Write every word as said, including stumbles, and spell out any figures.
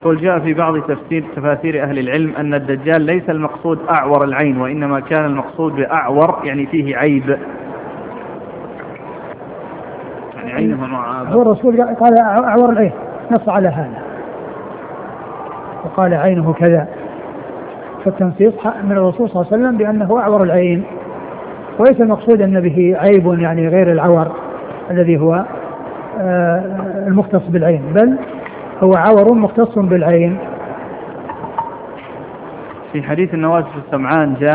قل جاء في بعض تفسير تفاسير أهل العلم أن الدجال ليس المقصود أعور العين، وإنما كان المقصود بأعور يعني فيه عيب، يعني عينه معابة. هو الرسول قال أعور العين، نص على هذا وقال عينه كذا، فالتنصيص من الرسول صلى الله عليه وسلم بأنه أعور العين، وليس المقصود أن به عيب يعني غير العور الذي هو المختص بالعين، بل هو عور مختص بالعين. في حديث النواس السمعان جاء